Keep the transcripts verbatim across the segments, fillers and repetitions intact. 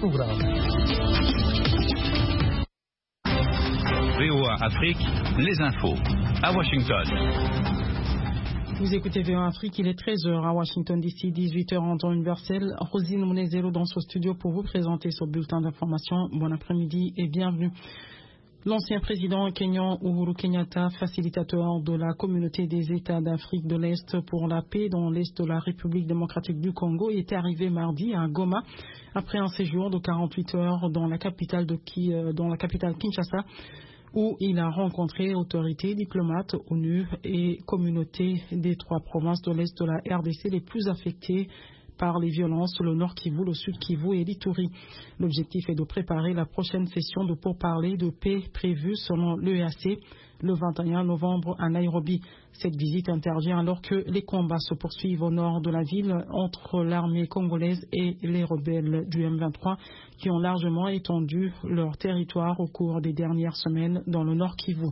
programme. V O A Afrique, les infos, à Washington. Vous écoutez V O A Afrique, il est treize heures à Washington D C, dix-huit heures en temps universel. Rosine Mounezero dans ce studio pour vous présenter ce bulletin d'information. Bon après-midi et bienvenue. L'ancien président kényan Uhuru Kenyatta, facilitateur de la communauté des États d'Afrique de l'Est pour la paix dans l'Est de la République démocratique du Congo, est arrivé mardi à Goma après un séjour de quarante-huit heures dans la capitale, de Ki, dans la capitale Kinshasa, où il a rencontré autorités, diplomates, ONU et communautés des trois provinces de l'Est de la R D C les plus affectées par les violences, le Nord Kivu, le Sud Kivu et l'Ituri. L'objectif est de préparer la prochaine session de pourparlers de paix prévue selon l'E A C le vingt et un novembre à Nairobi. Cette visite intervient alors que les combats se poursuivent au nord de la ville entre l'armée congolaise et les rebelles du M vingt-trois qui ont largement étendu leur territoire au cours des dernières semaines dans le Nord Kivu.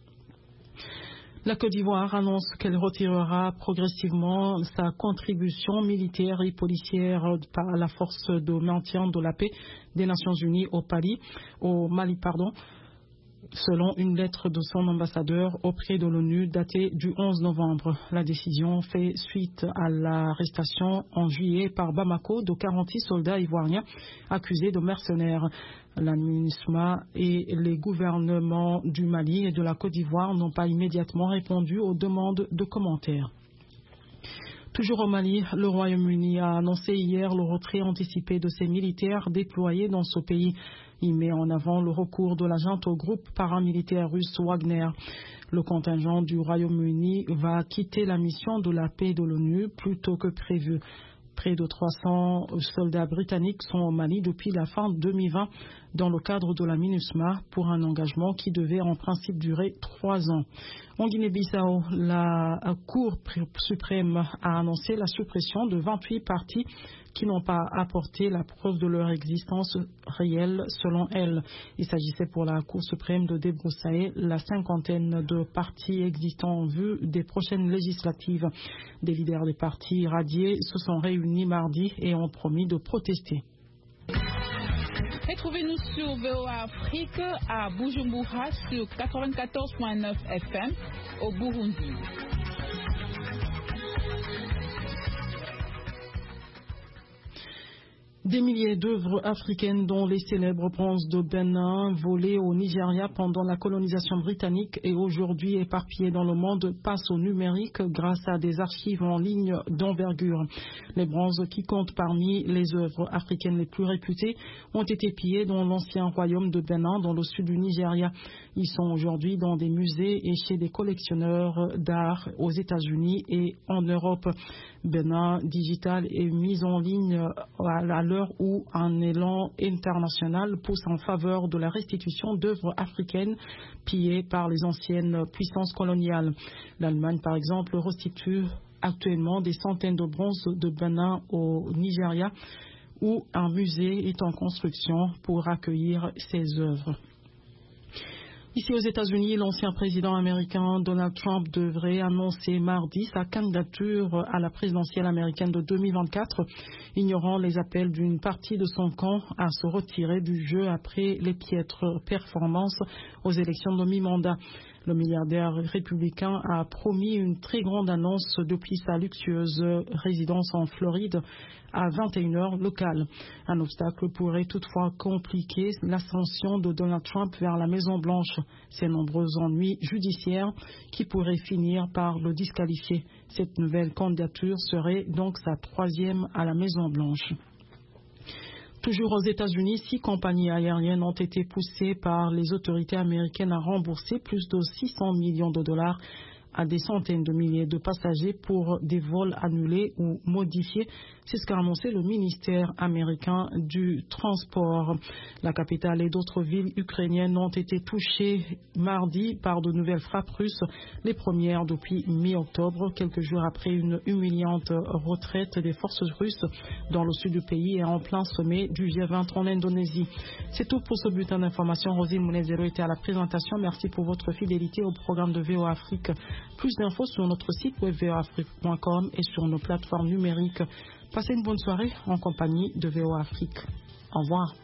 La Côte d'Ivoire annonce qu'elle retirera progressivement sa contribution militaire et policière par la force de maintien de la paix des Nations Unies au Mali, au Mali, pardon, selon une lettre de son ambassadeur auprès de l'ONU datée du onze novembre. La décision fait suite à l'arrestation en juillet par Bamako de quarante-six soldats ivoiriens accusés de mercenaires. La MINUSMA et les gouvernements du Mali et de la Côte d'Ivoire n'ont pas immédiatement répondu aux demandes de commentaires. Toujours au Mali, le Royaume-Uni a annoncé hier le retrait anticipé de ses militaires déployés dans ce pays. Il met en avant le recours de la junte au groupe paramilitaire russe Wagner. Le contingent du Royaume-Uni va quitter la mission de la paix de l'ONU plus tôt que prévu. Près de trois cents soldats britanniques sont au Mali depuis la fin deux mille vingt dans le cadre de la MINUSMA pour un engagement qui devait en principe durer trois ans. En Guinée-Bissau, la Cour suprême a annoncé la suppression de vingt-huit partis qui n'ont pas apporté la preuve de leur existence réelle selon elle. Il s'agissait pour la Cour suprême de débroussailler la cinquantaine de partis existants en vue des prochaines législatives. Des leaders des partis radiés se sont réunis mardi et ont promis de protester. Retrouvez-nous sur V O A Afrique à Bujumbura sur quatre-vingt-quatorze virgule neuf F M au Burundi. Des milliers d'œuvres africaines, dont les célèbres bronzes de Bénin, volées au Nigeria pendant la colonisation britannique et aujourd'hui éparpillées dans le monde, passent au numérique grâce à des archives en ligne d'envergure. Les bronzes, qui comptent parmi les œuvres africaines les plus réputées, ont été pillés dans l'ancien royaume de Bénin, dans le sud du Nigeria. Ils sont aujourd'hui dans des musées et chez des collectionneurs d'art aux États-Unis et en Europe. Bénin Digital est mise en ligne à l'heure où un élan international pousse en faveur de la restitution d'œuvres africaines pillées par les anciennes puissances coloniales. L'Allemagne, par exemple, restitue actuellement des centaines de bronzes de Bénin au Nigeria, où un musée est en construction pour accueillir ces œuvres. Ici aux États-Unis, l'ancien président américain Donald Trump devrait annoncer mardi sa candidature à la présidentielle américaine de deux mille vingt-quatre, ignorant les appels d'une partie de son camp à se retirer du jeu après les piètres performances aux élections de mi-mandat. Le milliardaire républicain a promis une très grande annonce depuis sa luxueuse résidence en Floride à vingt et une heures locales. Un obstacle pourrait toutefois compliquer l'ascension de Donald Trump vers la Maison-Blanche. Ses nombreux ennuis judiciaires qui pourraient finir par le disqualifier. Cette nouvelle candidature serait donc sa troisième à la Maison-Blanche. Toujours aux États-Unis, six compagnies aériennes ont été poussées par les autorités américaines à rembourser plus de six cents millions de dollars à des centaines de milliers de passagers pour des vols annulés ou modifiés. C'est ce qu'a annoncé le ministère américain du Transport. La capitale et d'autres villes ukrainiennes ont été touchées mardi par de nouvelles frappes russes, les premières depuis mi-octobre, quelques jours après une humiliante retraite des forces russes dans le sud du pays et en plein sommet du G vingt en Indonésie. C'est tout pour ce bulletin d'information. Rosine Mounezero était à la présentation. Merci pour votre fidélité au programme de V O A Afrique. Plus d'infos sur notre site web v o afrique point com et sur nos plateformes numériques. Passez une bonne soirée en compagnie de V O A Afrique. Au revoir.